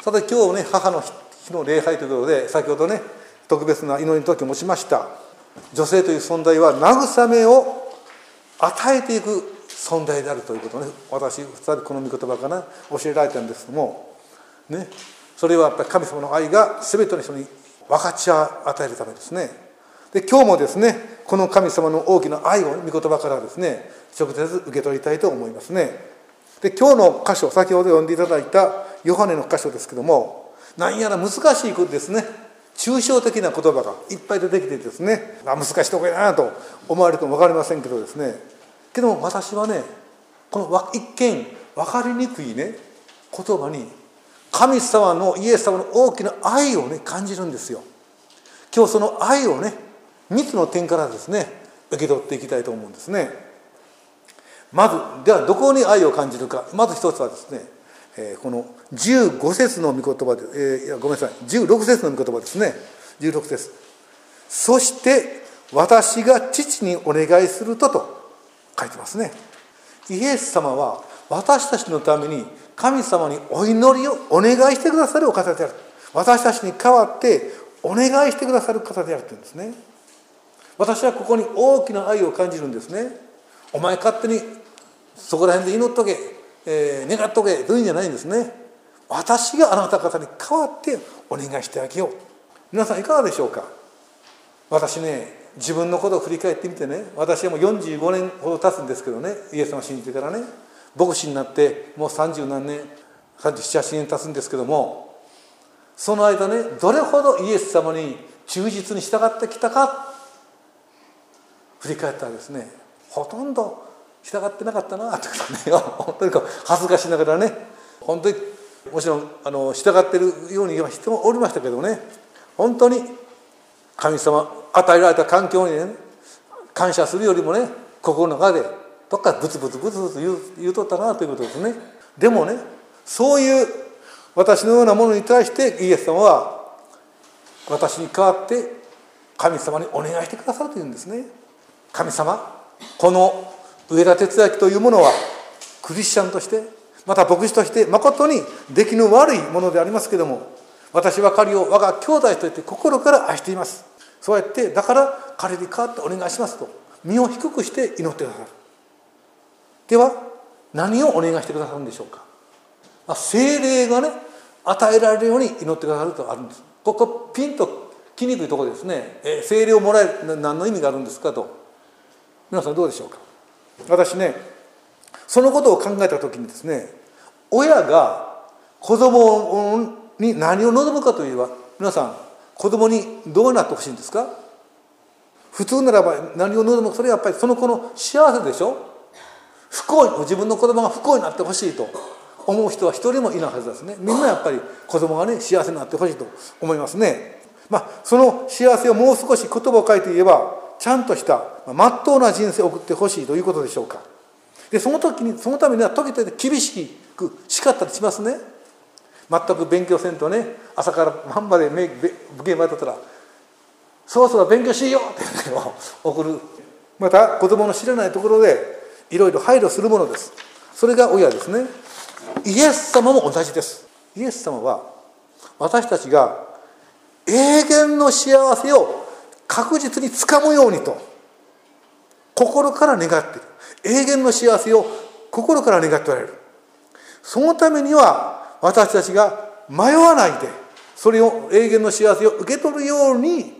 さて今日ね、母の日の礼拝ということで、先ほどね、特別な祈りの時を申しました。女性という存在は慰めを与えていく存在であるということをね、私2人この御言葉から教えられたんですけども、ね、それはやっぱり神様の愛が全ての人に分かち与えるためですね。で、今日もですね、この神様の大きな愛を御言葉からですね、直接受け取りたいと思いますね。で、今日の箇所、先ほど読んでいただいたヨハネの箇所ですけども、何やら難しいことですね、抽象的な言葉がいっぱい出てきてですね、難しいとこやなと思われるかも分かりませんけどですね、けども私はね、この一見分かりにくいね言葉に神様のイエス様の大きな愛をね感じるんですよ。今日その愛をね、3つの点からですね受け取っていきたいと思うんですね。まずではどこに愛を感じるか。まず一つはですね、この15節の御言葉で、ごめんなさい、16節の御言葉ですね。16節。そして私が父にお願いすると書いてますね。イエス様は私たちのために神様にお祈りをお願いしてくださるお方である。私たちに代わってお願いしてくださる方であるというんですね。私はここに大きな愛を感じるんですね。お前勝手にそこら辺で祈っとけ、願っとけというんじゃないんですね。私があなた方に代わってお願いしてあげよう。皆さんいかがでしょうか。私ね、自分のことを振り返ってみてね、私はもう45年ほど経つんですけどね、イエス様を信じてからね、牧師になってもう30何年、37、8年経つんですけども、その間ね、どれほどイエス様に忠実に従ってきたか振り返ったらですね、ほとんど従ってなかったなというね、本当に恥ずかしながらね、本当にもちろん従ってるように人もおりましたけどね、本当に神様与えられた環境にね感謝するよりもね、心の中でどっかブツブツ言うとったなということですね。でもね、そういう私のようなものに対してイエス様は私に代わって神様にお願いしてくださるというんですね。神様、この上田哲明というものはクリスチャンとしてまた牧師として誠に出来の悪いものでありますけれども、私は彼を我が兄弟として心から愛しています。そうやってだから彼に代わってお願いしますと身を低くして祈ってくださる。では何をお願いしてくださるんでしょうか。聖霊がね与えられるように祈ってくださるとあるんです。ここピンときにくいところですね。聖霊をもらえる何の意味があるんですかと。皆さんどうでしょうか。私ね、そのことを考えた時にですね、親が子供に何を望むかといえば、皆さん子供にどうなってほしいんですか。普通ならば何を望むか、それはやっぱりその子の幸せでしょ。自分の子供が不幸になってほしいと思う人は一人もいないはずですね。みんなやっぱり子供がね幸せになってほしいと思いますね。その幸せをもう少し言葉を変えて言えば、ちゃんとした真っ当な人生を送ってほしいということでしょうか。でそのためには時々厳しく叱ったりしますね。全く勉強せんとね、朝から晩まで武芸までとったらそろそろ勉強しようって送る。また子供の知らないところでいろいろ配慮するものです。それが親ですね。イエス様も同じです。イエス様は私たちが永遠の幸せを確実につかむようにと心から願っている。永遠の幸せを心から願っておられる。そのためには私たちが迷わないでそれを永遠の幸せを受け取るように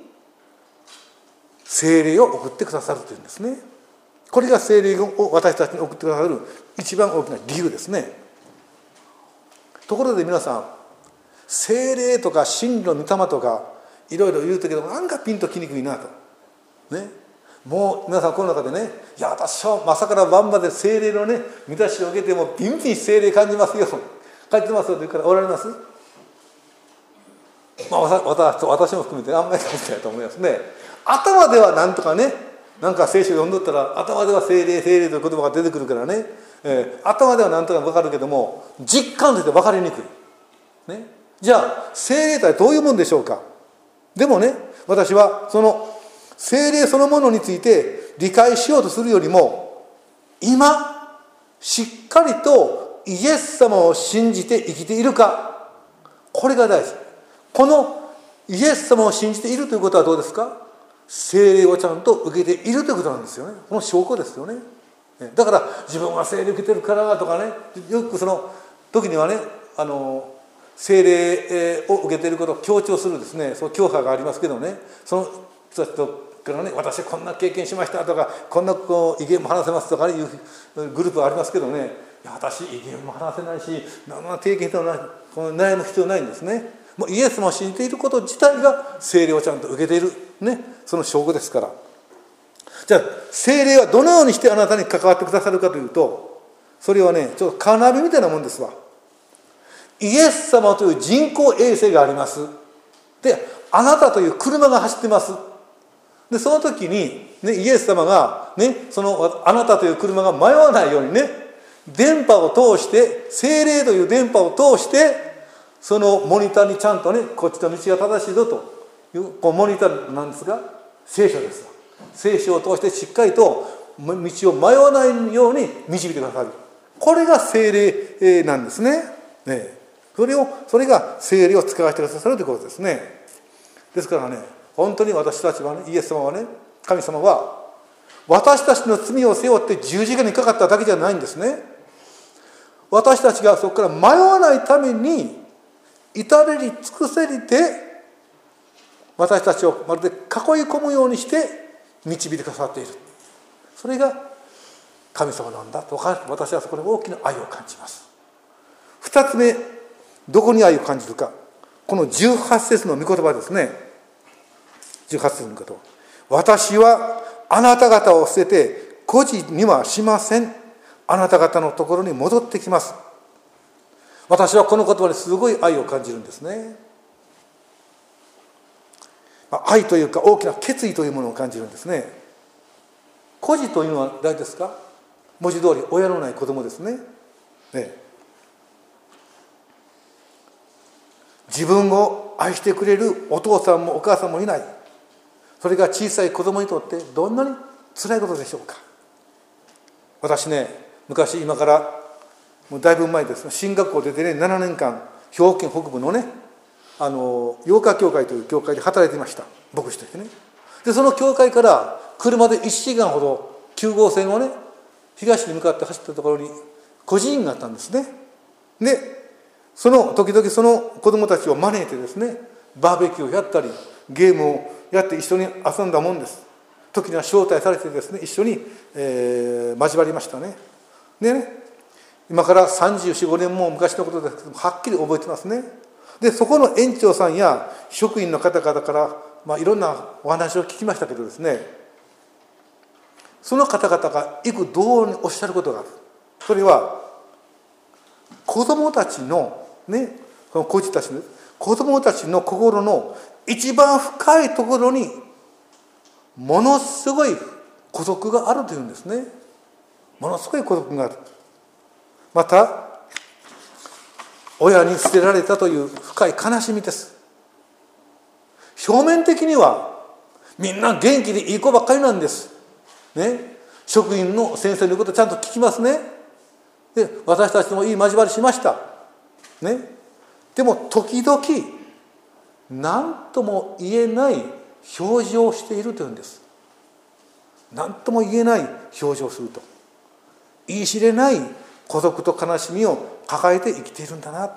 聖霊を送ってくださるというんですね。これが聖霊を私たちに送ってくださる一番大きな理由ですね。ところで皆さん、聖霊とか真理の御霊とかいろいろ言うとけどなんかピンときにくいなとね。もう皆さんこの中でね、いや私は朝から晩まで聖霊のね満たしを受けてもビンビン聖霊感じますよ、感じてますよという方おられます。私も含めてあんまり感じないと思いますね。頭ではなんとかね、なんか聖書を読んどったら頭では聖霊という言葉が出てくるからね、頭ではなんとか分かるけども実感として分かりにくい、ね、じゃあ聖霊とはどういうものでしょうか。でもね、私はその聖霊そのものについて理解しようとするよりも、今しっかりとイエス様を信じて生きているか、 これが大事。このイエス様を信じているということはどうですか？聖霊をちゃんと受けているということなんですよね。この証拠ですよね。だから自分は聖霊受けてるからとかね、よくその時にはね、聖霊を受けていることを強調するですね、その教派がありますけどね、その人たちからね、私はこんな経験しましたとか、こんな異言も話せますとかいうグループがありますけどね、いや私異言も話せないし、何の経験とない、この悩む必要ないんですね。もうイエス様を信じていること自体が聖霊をちゃんと受けている、ね、その証拠ですから。じゃあ聖霊はどのようにしてあなたに関わってくださるかというと、それはね、ちょっとカーナビみたいなもんですわ。イエス様という人工衛星があります。で、あなたという車が走ってます。で、その時に、ね、イエス様が、ね、そのあなたという車が迷わないようにね、電波を通して、聖霊という電波を通して、そのモニターにちゃんとね、こっちの道が正しいぞという、こうモニターなんですが、聖書です。聖書を通してしっかりと道を迷わないように導いてくださる。これが聖霊なんですね。それが聖霊を使わせてくださるということですね。ですからね、本当に私たちはね、イエス様はね、神様は私たちの罪を背負って十字架にかかっただけじゃないんですね。私たちがそこから迷わないために至れり尽くせりで私たちをまるで囲い込むようにして導いてくださっている。それが神様なんだと私はそこで大きな愛を感じます。二つ目、どこに愛を感じるか。この18節の御言葉ですね。18節の御言葉。私はあなた方を捨てて孤児にはしません。あなた方のところに戻ってきます。私はこの言葉にすごい愛を感じるんですね。愛というか大きな決意というものを感じるんですね。孤児というのは誰ですか？文字通り親のない子供ですね。自分を愛してくれるお父さんもお母さんもいない。それが小さい子供にとってどんなに辛いことでしょうか。私ね、昔今からもうだいぶ前ですね、進学校出てね、7年間兵庫県北部のね、洋華教会という教会で働いていました。牧師としてね。でその教会から車で1時間ほど9号線をね、東に向かって走ったところに孤児院があったんですね。で時々その子供たちを招いてですね、バーベキューをやったりゲームをやって一緒に遊んだもんです。時には招待されてですね、一緒に、交わりましたね。でね、今から34、5年も昔のことですけども、はっきり覚えてますね。でそこの園長さんや職員の方々から、いろんなお話を聞きましたけどですね、その方々が幾度におっしゃることがある。それは子供たちのね、この孤児たちの子供たちの心の一番深いところにものすごい孤独があるというんですね。ものすごい孤独がある。また親に捨てられたという深い悲しみです。表面的にはみんな元気でいい子ばっかりなんです、ね、職員の先生の言うことちゃんと聞きますね。で私たちもいい交わりしました、ね、でも時々何とも言えない表情をしているというんです。何とも言えない表情をすると、言い知れない孤独と悲しみを抱えて生きているんだな。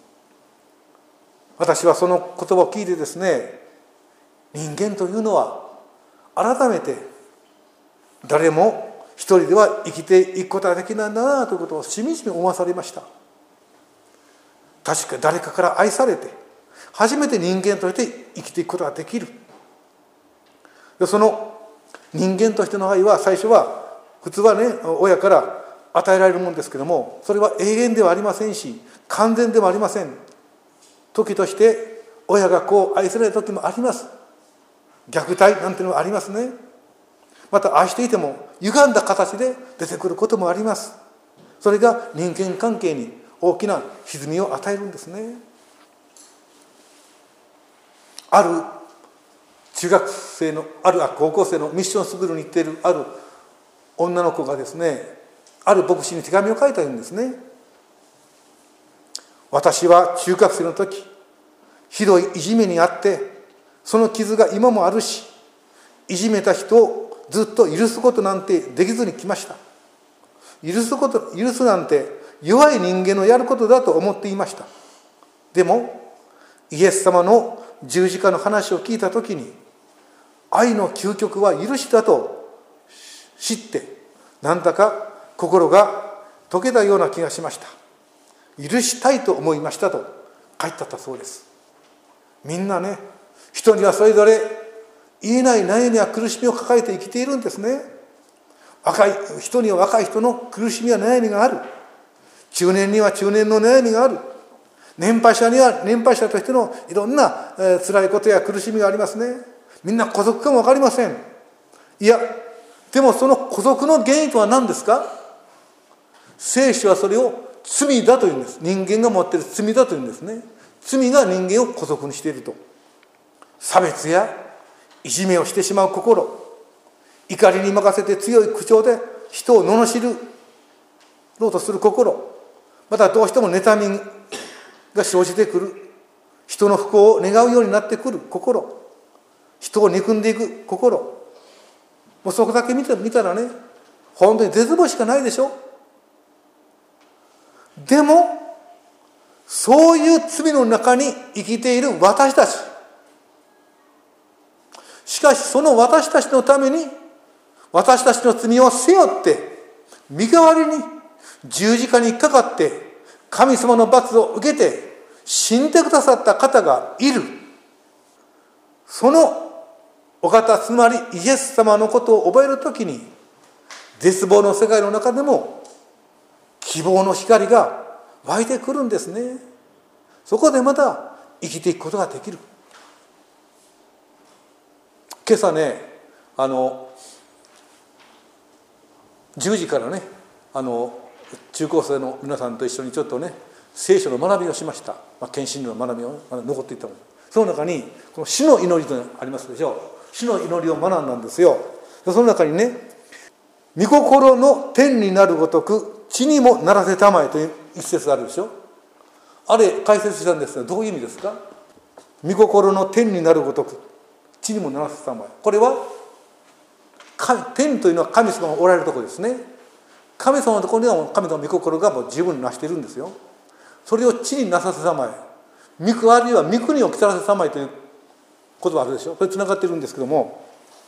私はその言葉を聞いてですね、人間というのは改めて誰も一人では生きていくことができないんだなということをしみじみ思わされました。確か誰かから愛されて初めて人間として生きていくことができる。でその人間としての愛は最初は普通はね、親から与えられるものですけども、それは永遠ではありませんし完全でもありません。時として親が子を愛せない時もあります。虐待なんていうのもありますね。また愛していても歪んだ形で出てくることもあります。それが人間関係に大きな歪みを与えるんですね。ある中学生の高校生のミッションスクールに行っているある女の子がですね、ある牧師に手紙を書いたんですね。私は中学生の時ひどいいじめにあって、その傷が今もあるし、いじめた人をずっと許すことなんてできずに来ました。許すなんて弱い人間のやることだと思っていました。でもイエス様の十字架の話を聞いたときに、愛の究極は許しだと知って、なんだか心が溶けたような気がしました。許したいと思いましたと書いてあったそうです。みんなね、人にはそれぞれ言えない悩みや苦しみを抱えて生きているんですね。人には若い人の苦しみや悩みがある。中年には中年の悩みがある。年配者には年配者としてのいろんな辛いことや苦しみがありますね。みんな孤独かも分かりません。いや、でもその孤独の原因とは何ですか？聖書はそれを罪だというんです。人間が持っている罪だというんですね。罪が人間を孤独にしていると。差別やいじめをしてしまう心、怒りに任せて強い口調で人を罵ろうとする心、またどうしても妬みが生じてくる、人の不幸を願うようになってくる心、人を憎んでいく心、もうそこだけ見たらね、本当に絶望しかないでしょ。でもそういう罪の中に生きている私たち、しかしその私たちのために私たちの罪を背負って身代わりに十字架にかかって神様の罰を受けて死んでくださった方がいる。そのお方、つまりイエス様のことを覚えるときに、絶望の世界の中でも希望の光が湧いてくるんですね。そこでまた生きていくことができる。今朝ね、10時からね、中高生の皆さんと一緒にちょっとね、聖書の学びをしました。献身の学びを残っていったもの。その中にこの死の祈りとありますでしょう。死の祈りを学んだんですよ。その中にね、御心の天になるごとく地にもならせたまえという一節あるでしょ。あれ解説したんですが、どういう意味ですか？御心の天になるごとく地にもならせたまえ。これは天というのは神様がおられるところですね。神様のところには神様の御心がもう十分になしているんですよ。それを地になさせたまえ、あるいは御国を来たらせたまえという言葉あるでしょ。これつながっているんですけども、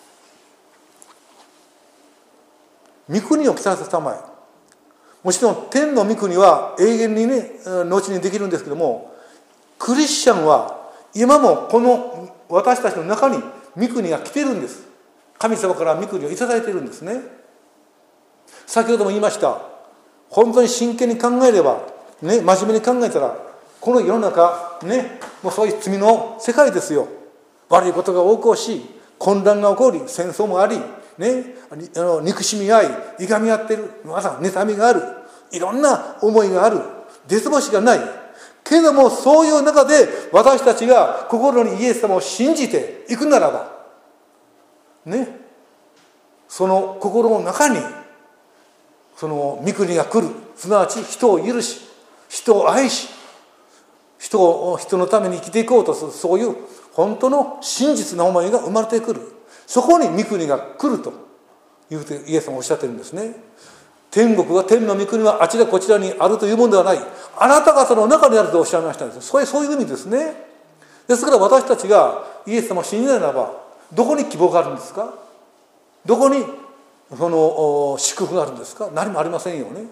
御国を来たらせたまえ、もちろん天の御国は永遠にね、後にできるんですけども、クリスチャンは今もこの私たちの中に御国が来ているんです。神様から御国をいただいているんですね。先ほども言いました。本当に真剣に考えれば、ね、真面目に考えたら、この世の中、ね、もうそういう罪の世界ですよ。悪いことが横行し、混乱が起こり、戦争もあり、ね、憎しみ合い、いがみ合っている、また妬みがある、いろんな思いがある、絶望しがない。けれども、そういう中で私たちが心にイエス様を信じていくならば、ね、その心の中にその御国が来る。すなわち人を許し、人を愛し、人のために生きていこうとする、そういう本当の真実な思いが生まれてくる。そこに御国が来るというイエス様おっしゃってるんですね。天国は、天の御国はあちらこちらにあるというものではない。あなたがその中にあるとおっしゃいましたんです。そういう意味ですね。ですから私たちがイエス様を信じないならば、どこに希望があるんですか？どこにその祝福があるんですか？何もありませんよね。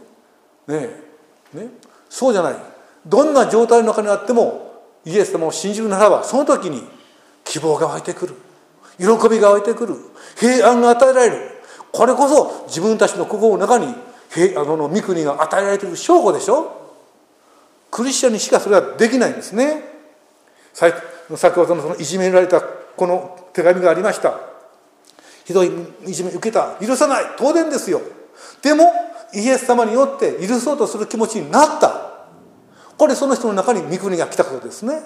そうじゃない。どんな状態の中にあってもイエス様を信じるならば、その時に希望が湧いてくる、喜びが湧いてくる、平安が与えられる。これこそ自分たちの心の中に御国が与えられている証拠でしょ。クリスチャンにしかそれはできないんですね。先ほどのそのいじめられたこの手紙がありました。ひどいいじめ受けた、許さない、当然ですよ。でもイエス様によって許そうとする気持ちになった。これその人の中に御国が来たことですね。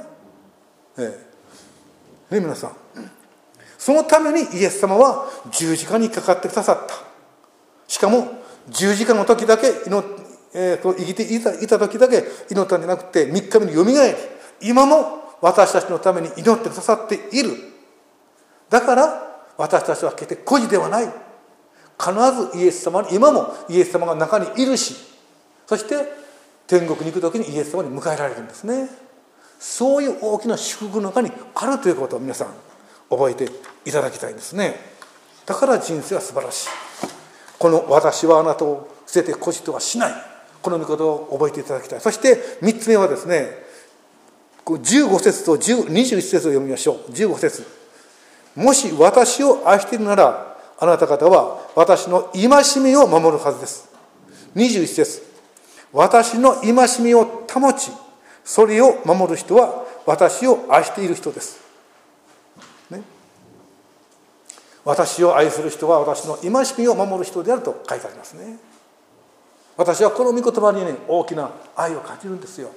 皆さん、そのためにイエス様は十字架にかかってくださった。しかも十字架の時だけ生きていた時だけ祈ったんじゃなくて、3日目によみがえり、今も私たちのために祈ってくださっている。だから私たちは決して孤児ではない。必ずイエス様に、今もイエス様が中にいるし、そして天国に行く時にイエス様に迎えられるんですね。そういう大きな祝福の中にあるということを皆さん覚えていただきたいんですね。だから人生は素晴らしい。この私はあなたを捨てて孤児とはしない、この御言葉を覚えていただきたい。そして3つ目はですね、15節と21節を読みましょう。15節、もし私を愛しているならあなた方は私の戒めを守るはずです。21節、私の戒めを保ちそれを守る人は私を愛している人です、ね、私を愛する人は私の戒めを守る人であると書いてありますね。私はこの御言葉にね、大きな愛を感じるんですよ。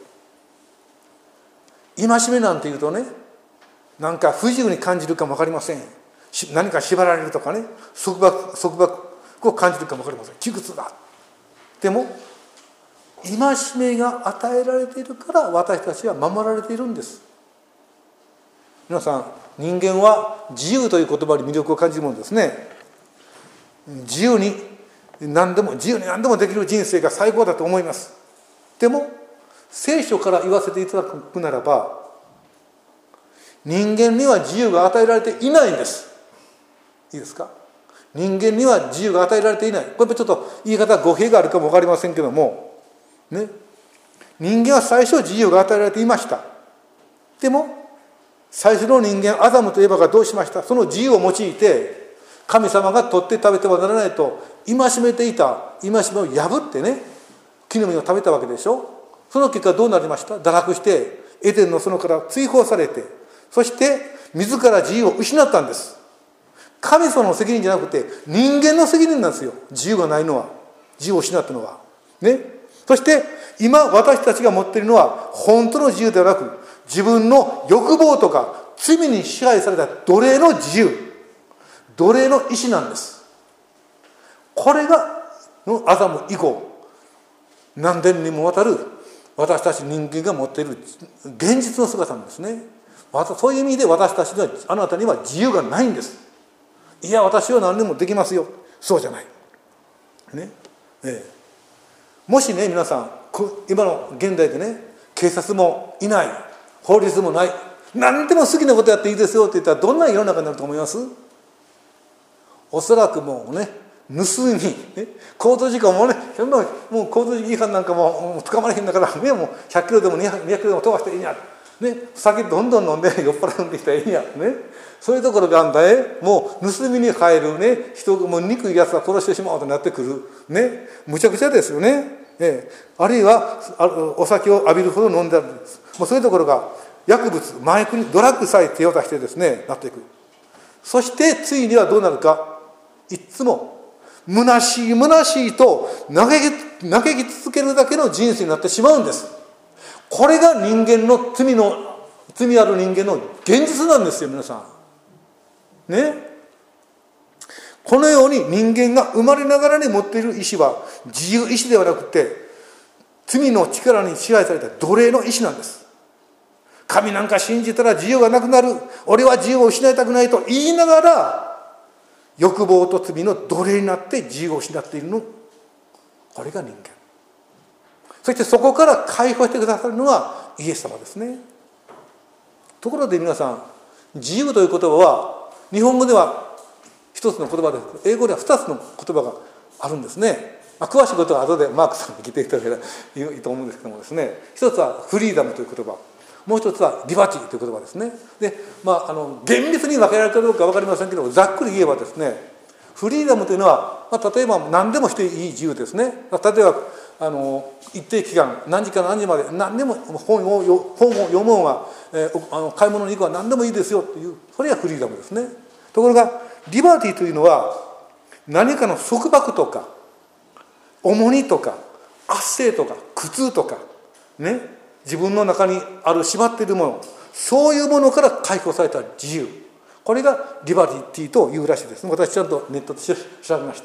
戒めなんていうとね、なんか不自由に感じるかも分かりません。何か縛られるとかね、束縛を感じるかも分かりません。窮屈だ。でも戒めが与えられているから私たちは守られているんです。皆さん、人間は自由という言葉に魅力を感じるものですね。自由に何でもできる人生が最高だと思います。でも聖書から言わせていただくならば、人間には自由が与えられていないんです。いいですか。人間には自由が与えられていない。これちょっと言い方語弊があるかも分かりませんけどもね、人間は最初自由が与えられていました。でも最初の人間アダムとエバがどうしました。その自由を用いて神様が取って食べてはならないと戒めていた戒めを破ってね、木の実を食べたわけでしょ。その結果どうなりました。堕落してエデンの園から追放されて、そして自ら自由を失ったんです。神様の責任じゃなくて人間の責任なんですよ。自由がないのは、自由を失ったのはね。そして今私たちが持っているのは本当の自由ではなく、自分の欲望とか罪に支配された奴隷の自由、奴隷の意志なんです。これがアダム以降何千にもわたる私たち人間が持っている現実の姿なんですね。そういう意味で私たちには、あなたには自由がないんです。いや私は何でもできますよ、そうじゃないね。もしね、皆さん今の現代でね、警察もいない、法律もない、何でも好きなことやっていいですよって言ったらどんな世の中になると思います。おそらくもうね、盗み、交通事故もね、もう交通違反なんかも捕まれへんだから、もう100キロでも200キロでも飛ばしていいんや、ね、酒どんどん飲んで酔っ払うんできたらいいんや、ね、そういうところがあんだね、もう盗みに入るね、人もう憎いやつは殺してしまおうとなってくる、ね、むちゃくちゃですよね。あるいはお酒を浴びるほど飲んであるんです。もうそういうところが薬物、麻薬にドラッグさえ手を出してですね、なっていく。そしてついにはどうなるか、いつも虚しい虚しいと嘆き続けるだけの人生になってしまうんです。これが人間の罪ある人間の現実なんですよ、皆さんね。このように人間が生まれながらに持っている意志は自由意志ではなくて、罪の力に支配された奴隷の意志なんです。神なんか信じたら自由がなくなる、俺は自由を失いたくないと言いながら欲望と罪の奴隷になって自由を失っているの、これが人間。そしてそこから解放してくださるのはイエス様ですね。ところで皆さん、自由という言葉は日本語では一つの言葉です。英語では二つの言葉があるんですね。詳しいことは後でマークさんに聞いていただければいいと思うんですけどもですね、一つはフリーダムという言葉、もう一つはリバティという言葉ですね。で、厳密に分けられているかどうか分かりませんけど、ざっくり言えばですね、フリーダムというのは、例えば何でもしていい自由ですね。例えば一定期間何時から何時まで何でも本を読もうが、買い物に行くは何でもいいですよという、それがフリーダムですね。ところがリバティというのは、何かの束縛とか重荷とか圧政とか苦痛とかね、自分の中にある縛っているもの、そういうものから解放された自由、これがリバティというらしいです。私ちゃんとネットで調べました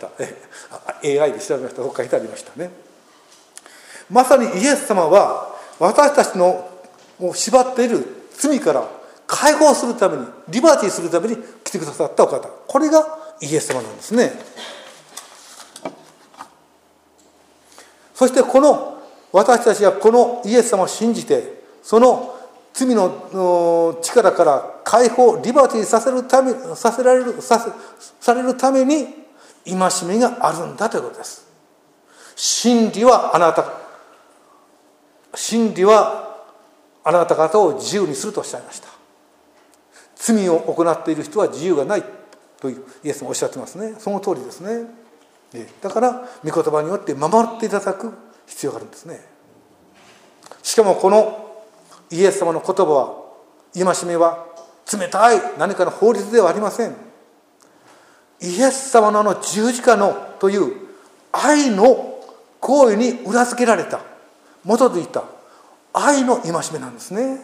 。AI で調べました。そこ書いてありましたね。まさにイエス様は私たちの縛っている罪から解放するために、リバティするために来てくださったお方、これがイエス様なんですね。そして私たちがこのイエス様を信じて、その罪の力から解放、リバティされるために戒めがあるんだということです。真理はあなた方を自由にするとおっしゃいました。罪を行っている人は自由がないとイエスもおっしゃってますね。その通りですね。だから御言葉によって守っていただく必要があるんですね。しかもこのイエス様の言葉は、戒めは冷たい何かの法律ではありません。イエス様の十字架のという愛の行為に裏付けられた、基づいた愛の戒めなんですね。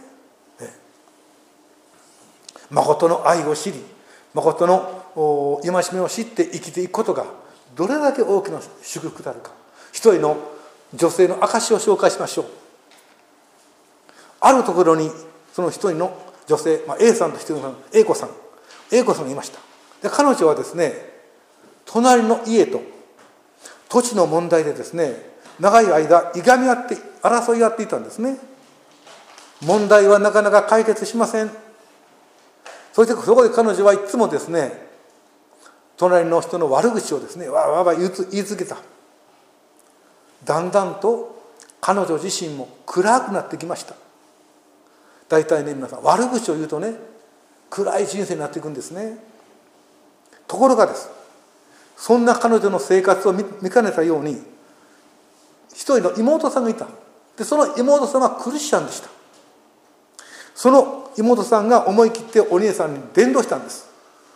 誠の愛を知り、誠の戒めを知って生きていくことがどれだけ大きな祝福であるか。一人の女性の証を紹介しましょう。あるところにその一人の女性、A さんと一人のA子さんがいました。で彼女はですね、隣の家と土地の問題でですね、長い間いがみ合って争い合っていたんですね。問題はなかなか解決しません。そしてそこで彼女はいつもですね、隣の人の悪口をですね、わわわ言い続けた。だんだんと彼女自身も暗くなってきました。大体ね、皆さん悪口を言うとね、暗い人生になっていくんですね。ところがです、そんな彼女の生活を見かねたように、一人の妹さんがいた。でその妹さんはクリスチャンでした。その妹さんが思い切ってお姉さんに伝道したんです。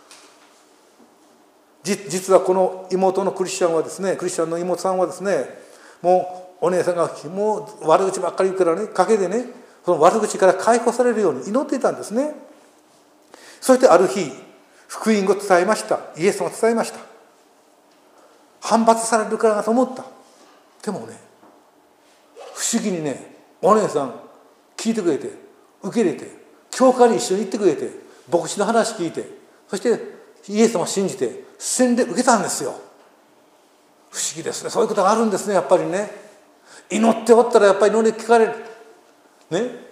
実はこの妹のクリスチャンの妹さんはですね、もうお姉さんがもう悪口ばっかり言うからね、陰でね、その悪口から解放されるように祈っていたんですね。そしてある日、福音を伝えました。イエスを伝えました。反発されるからなと思った。でもね、不思議にね、お姉さん聞いてくれて、受け入れて、教会に一緒に行ってくれて、牧師の話聞いて、そしてイエス様を信じて洗礼受けたんですよ。不思議ですね。そういうことがあるんですね、やっぱりね。祈っておったらやっぱり祈り聞かれるね。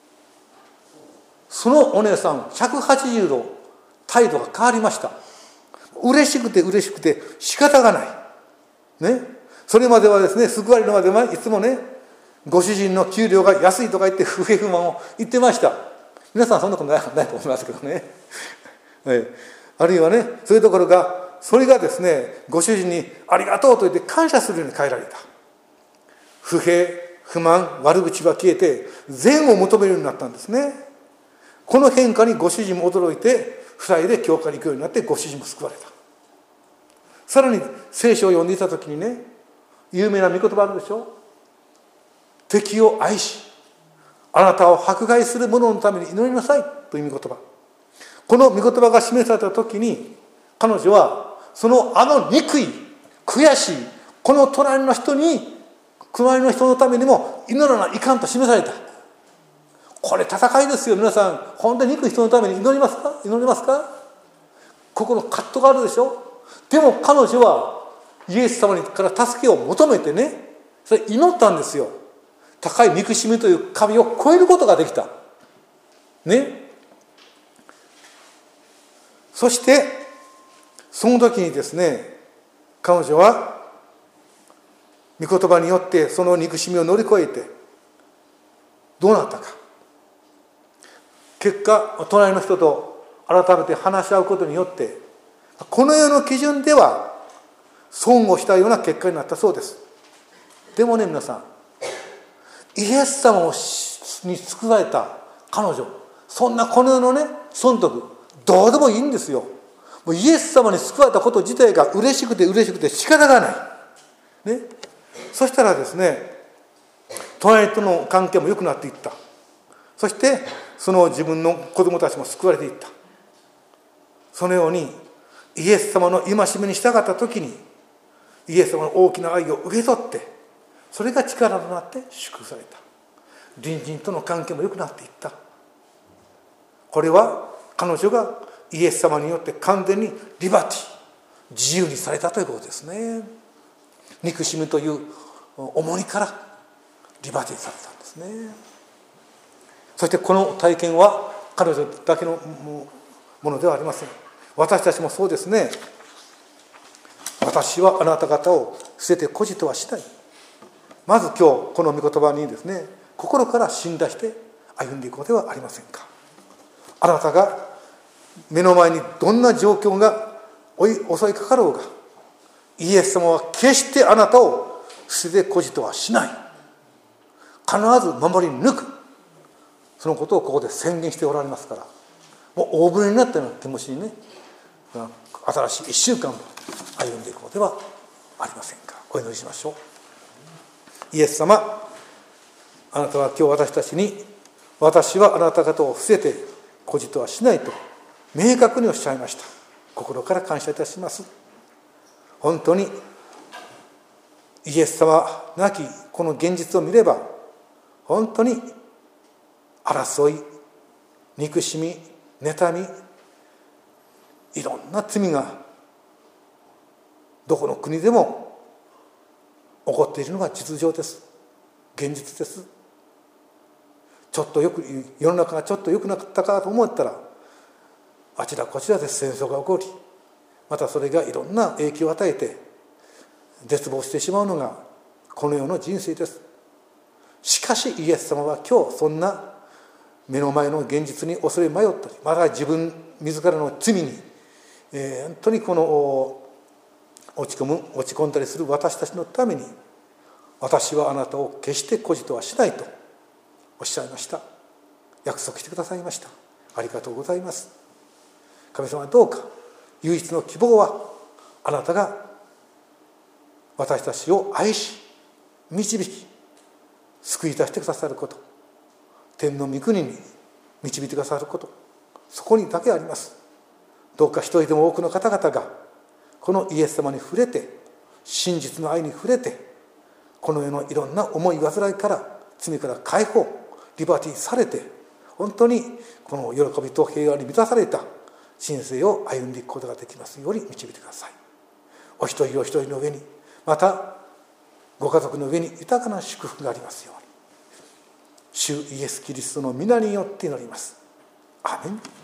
そのお姉さん180度態度が変わりました。嬉しくて仕方がないね。それまではですね、救われるまではいつもね、ご主人の給料が安いとか言って不平不満を言ってました。皆さんそんなことないと思いますけどね。あるいはね、そういうところが、それがですね、ご主人にありがとうと言って感謝するように変えられた。不平不満悪口は消えて善を求めるようになったんですね。この変化にご主人も驚いて、2人で教会に行くようになって、ご主人も救われた。さらに聖書を読んでいた時にね、有名な御言葉あるでしょ。敵を愛し、あなたを迫害する者のために祈りなさいという御言葉。この御言葉が示された時に、彼女はその憎い悔しいこの隣の人のためにも祈らないかんと示された。これ戦いですよ。皆さん本当に憎い人のために祈りますか？ここの葛藤があるでしょ。でも彼女はイエス様から助けを求めてね、それ祈ったんですよ。高い憎しみという壁を越えることができたね。そしてその時にですね、彼女は御言葉によってその憎しみを乗り越えてどうなったか。結果、隣の人と改めて話し合うことによって、この世の基準では損をしたような結果になったそうです。でもね、皆さん、イエス様に救われた彼女、そんなこの世のね、損得どうでもいいんですよ。もうイエス様に救われたこと自体が嬉しくて仕方がないね。そしたらですね、隣との関係も良くなっていった。そしてその自分の子供たちも救われていった。そのようにイエス様の戒めに従った時に、イエス様の大きな愛を受け取って、それが力となって祝福された。隣人との関係も良くなっていった。 これは彼女がイエス様によって完全にリバティ、自由にされたということですね。憎しみという重荷からリバティされたんですね。そしてこの体験は彼女だけのものではありません。私たちもそうですね。私はあなた方を捨てて孤児とはしない。まず今日この御言葉にですね、心から信頼して歩んでいこうではありませんか。あなたが目の前にどんな状況が襲いかかろうが、イエス様は決してあなたを捨てて孤児とはしない。必ず守り抜く。そのことをここで宣言しておられますから、もう大船になったような気持ちにね、新しい1週間も歩んでいこうではありませんか。お祈りしましょう。イエス様、あなたは今日私たちに、私はあなた方を伏せて孤児とはしないと明確におっしゃいました。心から感謝いたします。本当にイエス様なきこの現実を見れば、本当に争い、憎しみ、妬み、いろんな罪がどこの国でも起こっているのが実情です。現実です。ちょっと世の中がちょっと良くなったかと思ったら、あちらこちらで戦争が起こり、またそれがいろんな影響を与えて絶望してしまうのがこの世の人生です。しかしイエス様は今日そんな目の前の現実に恐れ迷ったり、また自らの罪に、本当にこの落ち込んだりする私たちのために、私はあなたを決して孤児とはしないとおっしゃいました。約束してくださいました。ありがとうございます。神様はどうか唯一の希望は、あなたが私たちを愛し導き救い出してくださること、天の御国に導いてくださること、そこにだけあります。どうか一人でも多くの方々がこのイエス様に触れて、真実の愛に触れて、この世のいろんな思い煩いから罪から解放、リバティされて、本当にこの喜びと平和に満たされた人生を歩んでいくことができますように導いてください。お一人お一人の上に、またご家族の上に豊かな祝福がありますように、主イエス・キリストの皆によって祈ります。アーメン。